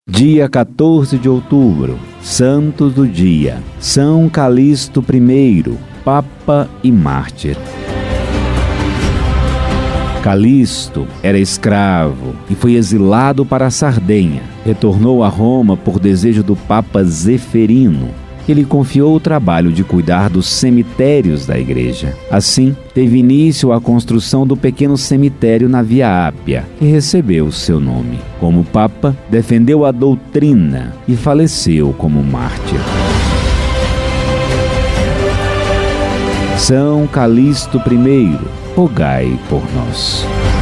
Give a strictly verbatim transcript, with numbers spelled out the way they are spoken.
Dia quatorze de outubro, Santos do Dia, São Calixto I, Papa e Mártir. Calixto era escravo e foi exilado para a Sardenha. Retornou a Roma por desejo do Papa Zeferino, que lhe confiou o trabalho de cuidar dos cemitérios da igreja. Assim, teve início a construção do pequeno cemitério na Via Ápia, que recebeu seu nome. Como Papa, defendeu a doutrina e faleceu como mártir. São Calixto I, rogai por nós.